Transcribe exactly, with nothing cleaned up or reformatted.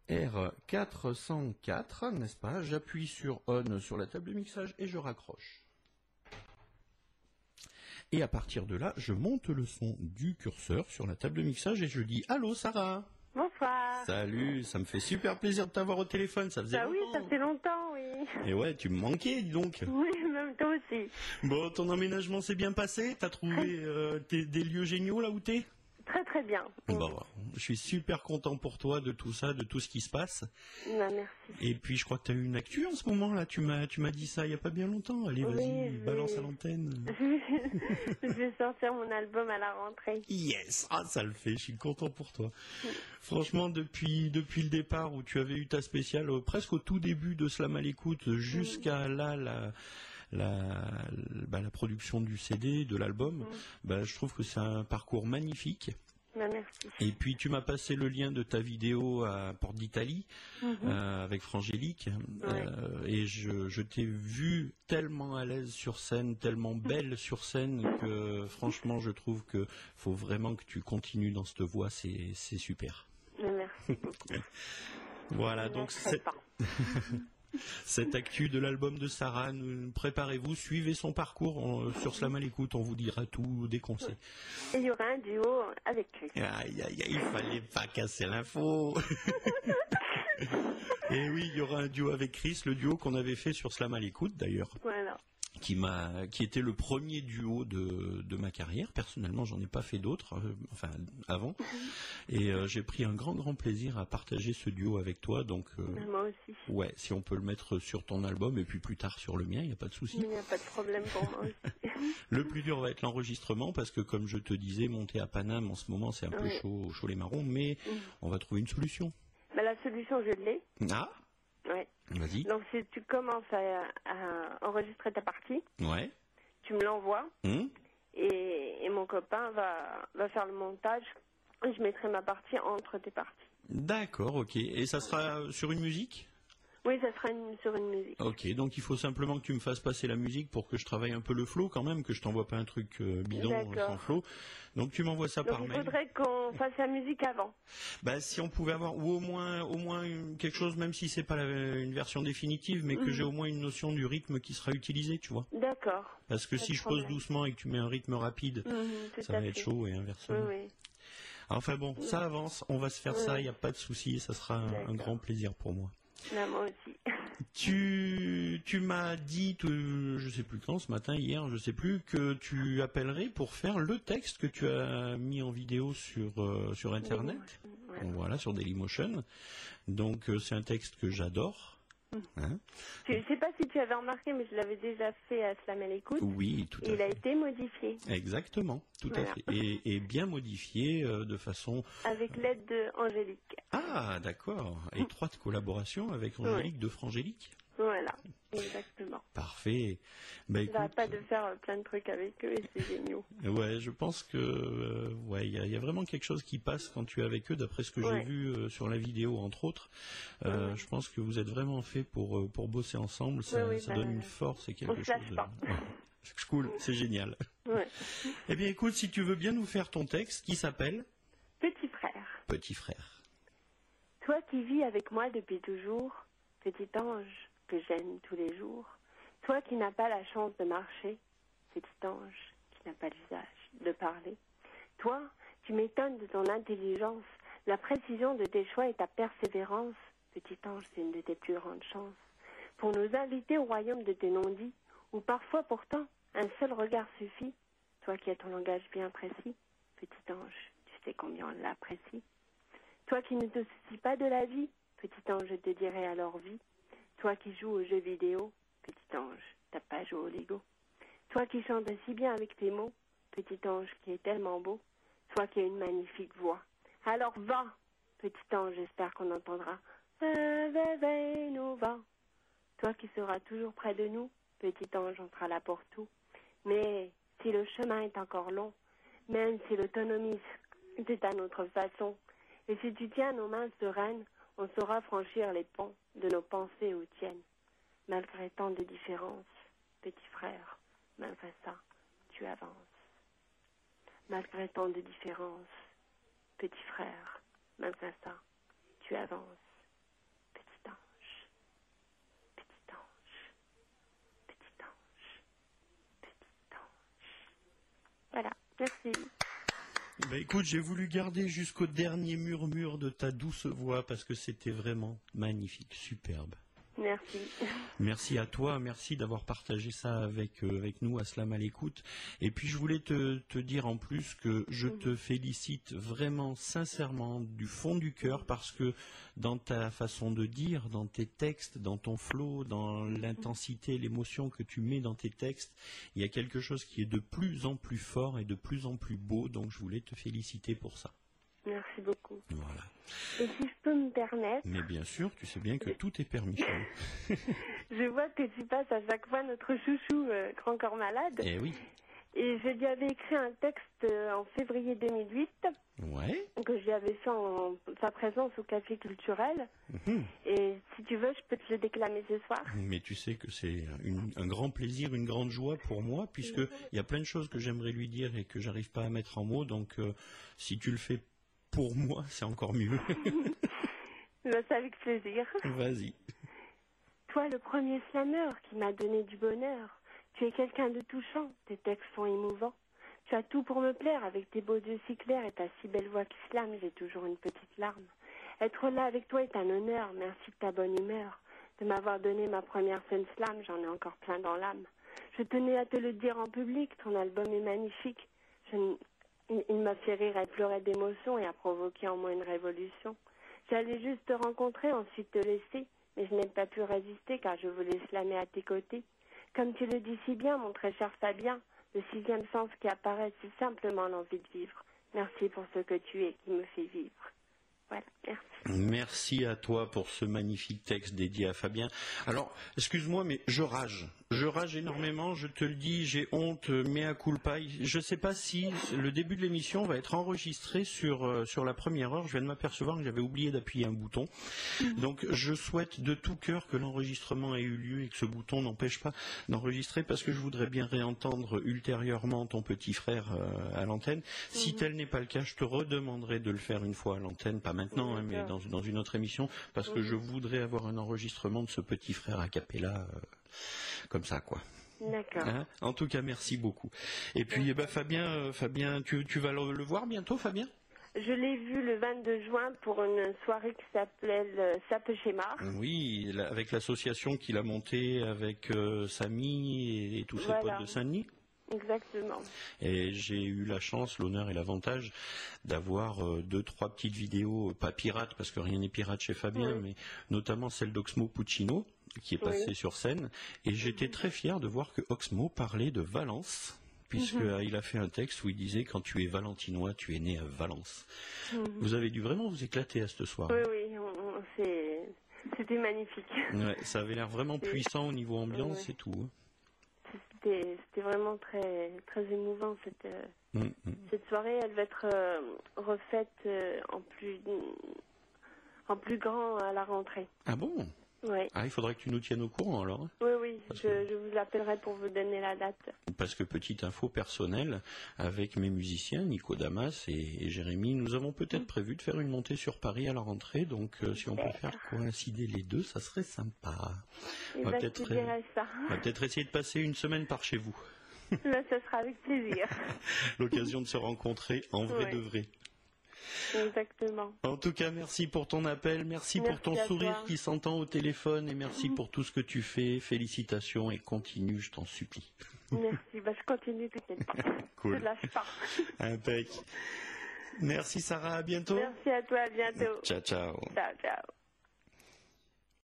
R quatre cent quatre, n'est-ce pas? J'appuie sur On sur la table de mixage et je raccroche. Et à partir de là, je monte le son du curseur sur la table de mixage et je dis « Allô, Sarah ?» Bonsoir. Salut, ça me fait super plaisir de t'avoir au téléphone, ça faisait bah longtemps. Oui, ça fait longtemps, oui. Et ouais, tu me manquais, dis donc. Oui, même toi aussi. Bon, ton emménagement s'est bien passé? T'as trouvé euh, tes, des lieux géniaux là où t'es? Très très bien. Bon, je suis super content pour toi de tout ça, de tout ce qui se passe. Bah, merci. Et puis je crois que tu as eu une actu en ce moment là, tu m'as tu m'as dit ça il y a pas bien longtemps. Allez, Oui, vas-y, je balance vais- à l'antenne. Je vais sortir mon album à la rentrée. Yes, ah ça le fait, je suis content pour toi. Franchement, depuis depuis le départ où tu avais eu ta spéciale, euh, presque au tout début de Slam à l'écoute, jusqu'à là la la bah, la production du C D, de l'album, Mm. bah, je trouve que c'est un parcours magnifique. Bah, merci. Et puis tu m'as passé le lien de ta vidéo à Porte d'Italie Mhm. euh, avec Frangélique euh, et je, je t'ai vu tellement à l'aise sur scène, tellement belle sur scène que franchement je trouve que faut vraiment que tu continues dans cette voie, c'est c'est super. Bah, merci beaucoup. Voilà, donc Merci c'est- pas. cette actu de l'album de Sarah, nous- préparez-vous, suivez son parcours on- sur Slam à l'écoute, on vous dira tout dès qu'on sait. Et il y aura un duo avec Chris. Aïe, aïe, aïe, il fallait pas casser l'info. Et oui, il y aura un duo avec Chris, le duo qu'on avait fait sur Slam à l'écoute d'ailleurs, Voilà. qui m'a, qui était le premier duo de, de ma carrière. Personnellement, j'en ai pas fait d'autres, euh, enfin avant, et euh, j'ai pris un grand, grand plaisir à partager ce duo avec toi. Donc, euh, Bah, moi aussi. ouais, si on peut le mettre sur ton album et puis plus tard sur le mien, il y a pas de souci. Il n'y a pas de problème pour moi aussi. Le plus dur va être l'enregistrement parce que, comme je te disais, monter à Paname en ce moment, c'est un peu Oui. chaud, chaud les marrons, mais Mm. on va trouver une solution. Bah, la solution, je l'ai. Ah, Ouais. vas-y. Donc, si tu commences à, à enregistrer ta partie, Ouais. tu me l'envoies Hum et, et mon copain va, va faire le montage et je mettrai ma partie entre tes parties. D'accord, ok. Et ça sera sur une musique? Oui, ça sera une, sur une musique. Ok, donc il faut simplement que tu me fasses passer la musique pour que je travaille un peu le flow quand même, que je t'envoie pas un truc euh, bidon euh, D'accord. sans flow. Donc tu m'envoies ça Donc par il mail. faudrait qu'on fasse la musique avant. Bah si on pouvait avoir ou au moins au moins une- quelque chose, même si c'est pas la- une version définitive, mais que Mhm. j'ai au moins une notion du rythme qui sera utilisé, tu vois. D'accord. Parce que Pas si de je pose problème. doucement et que tu mets un rythme rapide, Mhm, tout ça à va être fait. chaud et Oui, inversement. oui. Enfin bon, ça avance, on va se faire Oui. ça, il n'y a pas de souci, ça sera un, un D'accord. grand plaisir pour moi. Là, moi aussi. Tu, tu m'as dit, tu- je sais plus quand, ce matin, hier, je sais plus, que tu appellerais pour faire le texte que tu as mis en vidéo sur, euh, sur Internet. Ouais. Voilà, sur Dailymotion. Donc euh, c'est un texte que j'adore. Hein? Je ne sais pas si tu avais remarqué, mais je l'avais déjà fait à Slam à l'écoute. Oui, tout Et à il a fait. été modifié Exactement, tout à Voilà. fait. Et, et bien modifié euh, de façon... avec l'aide d'Angélique. Ah, d'accord. Étroite collaboration avec Angélique de Frangélique. Voilà, exactement. Parfait. Bah, Ça va écoute, pas de faire euh, plein de trucs avec eux et c'est génial. ouais, je pense que euh, ouais, il y, a- il y a vraiment quelque chose qui passe quand tu es avec eux, d'après ce que Ouais. j'ai vu euh, sur la vidéo entre autres. Euh, Ouais. Je pense que vous êtes vraiment fait pour euh, pour bosser ensemble. Ça, Ouais, oui, ça bah, donne une force et quelque on se chose. lâche de... pas. Ouais. C'est cool, c'est génial. Ouais. Eh bien, écoute, si tu veux bien nous faire ton texte, qui s'appelle Petit frère, Petit frère. toi qui vis avec moi depuis toujours, petit ange que j'aime tous les jours, toi qui n'as pas la chance de marcher, petit ange qui n'a pas l'usage de parler, toi tu m'étonnes de ton intelligence, la précision de tes choix et ta persévérance, petit ange c'est une de tes plus grandes chances, pour nous inviter au royaume de tes non-dits, où parfois pourtant un seul regard suffit, toi qui as ton langage bien précis, petit ange, tu sais combien on l'apprécie. Toi qui ne te soucies pas de la vie, petit ange, je te dirai alors vie. Toi qui joues aux jeux vidéo, petit ange, t'as pas joué au Lego. Toi qui chantes si bien avec tes mots, petit ange qui est tellement beau. Toi qui as une magnifique voix. Alors va, petit ange, j'espère qu'on entendra. Réveille-nous, va. Toi qui seras toujours près de nous, petit ange, on sera là pour tout. Mais si le chemin est encore long, même si l'autonomie c'est à notre façon, et si tu tiens nos mains sereines, on saura franchir les ponts de nos pensées aux tiennes. Malgré tant de différences, petit frère, malgré ça, tu avances. Malgré tant de différences, petit frère, malgré ça, tu avances. Merci. Bah écoute, j'ai voulu garder jusqu'au dernier murmure de ta douce voix parce que c'était vraiment magnifique, superbe. Merci. Merci à toi, merci d'avoir partagé ça avec, euh, avec nous, Aslam à l'écoute. Et puis je voulais te, te dire en plus que je te félicite vraiment sincèrement du fond du cœur parce que dans ta façon de dire, dans tes textes, dans ton flow, dans l'intensité, l'émotion que tu mets dans tes textes, il y a quelque chose qui est de plus en plus fort et de plus en plus beau, donc je voulais te féliciter pour ça. Merci beaucoup. Voilà. Et si je peux me permettre... Mais bien sûr, tu sais bien que tout est permis. Je vois que tu passes à chaque fois notre chouchou euh, Grand Corps Malade. Eh oui. Et je lui avais écrit un texte euh, en février deux mille huit. Ouais. Que je lui avais fait en sa présence au Café Culturel. Mmh. Et si tu veux, je peux te le déclamer ce soir. Mais tu sais que c'est une, un grand plaisir, une grande joie pour moi, puisque il y a plein de choses que j'aimerais lui dire et que j'arrive pas à mettre en mots. Donc, euh, si tu le fais pour moi, c'est encore mieux. Ben, c'est avec plaisir. Vas-y. Toi, le premier slammer qui m'a donné du bonheur. Tu es quelqu'un de touchant, tes textes sont émouvants. Tu as tout pour me plaire, avec tes beaux yeux si clairs et ta si belle voix qui slame, j'ai toujours une petite larme. Être là avec toi est un honneur, merci de ta bonne humeur. De m'avoir donné ma première scène slam, j'en ai encore plein dans l'âme. Je tenais à te le dire en public, ton album est magnifique. Je, il il m'a fait rire et pleurer d'émotion et a provoqué en moi une révolution. J'allais juste te rencontrer, ensuite te laisser, mais je n'ai pas pu résister car je voulais slammer à tes côtés. Comme tu le dis si bien, mon très cher Fabien, le sixième sens qui apparaît, c'est simplement l'envie de vivre. Merci pour ce que tu es qui me fait vivre. Voilà, merci. Merci à toi pour ce magnifique texte dédié à Fabien. Alors, excuse-moi, mais je rage. Je rage énormément, je te le dis, j'ai honte, mea culpa. Je ne sais pas si le début de l'émission va être enregistré sur, euh, sur la première heure. Je viens de m'apercevoir que j'avais oublié d'appuyer un bouton. Donc, je souhaite de tout cœur que l'enregistrement ait eu lieu et que ce bouton n'empêche pas d'enregistrer parce que je voudrais bien réentendre ultérieurement ton petit frère euh, à l'antenne. Si tel n'est pas le cas, je te redemanderai de le faire une fois à l'antenne, pas maintenant, hein, mais dans, dans une autre émission, parce que je voudrais avoir un enregistrement de ce petit frère a cappella. Euh, Comme ça, quoi. D'accord. Hein, en tout cas, merci beaucoup. Et puis, eh ben, Fabien, euh, Fabien, tu, tu vas le, le voir bientôt, Fabien ? Je l'ai vu le vingt-deux juin pour une soirée qui s'appelait le Sape Schéma. Oui, la, avec l'association qu'il a montée avec euh, Samy et, et tous ses Voilà. potes de Saint-Denis. Exactement. Et j'ai eu la chance, l'honneur et l'avantage d'avoir euh, deux, trois petites vidéos, pas pirates, parce que rien n'est pirate chez Fabien, Oui. mais notamment celle d'Oxmo Puccino, qui est passée Oui. sur scène. Et j'étais très fier de voir que Oxmo parlait de Valence, puisqu'il Mhm. a fait un texte où il disait « Quand tu es valentinois, tu es né à Valence Mhm. ». Vous avez dû vraiment vous éclater à ce soir. Oui, oui, on, on, c'est, c'était magnifique. Ouais, ça avait l'air vraiment C'est- puissant au niveau ambiance Ouais. et tout. hein. C'était, c'était vraiment très, très émouvant cette, euh, Mm, mm. cette soirée. Elle va être euh, refaite euh, en plus, en plus grand à la rentrée. Ah bon? Oui, Ah, il faudrait que tu nous tiennes au courant alors. hein. oui, oui. Parce Je, que- je vous appellerai pour vous donner la date. Parce que petite info personnelle, avec mes musiciens, Nico Damas et, et Jérémy, nous avons peut-être prévu de faire une montée sur Paris à la rentrée. Donc, euh, si on peut faire coïncider les deux, ça serait sympa. Et On va ben, je peut-être te dirai ça. On va peut-être essayer de passer une semaine par chez vous. Là, ce sera avec plaisir. L'occasion de se rencontrer en vrai Ouais. de vrai. Exactement. En tout cas, merci pour ton appel, merci, Merci pour ton à sourire toi. qui s'entend au téléphone et merci pour tout ce que tu fais. Félicitations et continue, je t'en supplie. Merci. Bah, je continue, t'inquiète pas. Cool. Je lâche pas. Impec. Merci Sarah, à bientôt. Merci à toi, à bientôt. Ciao, ciao. Ciao, ciao.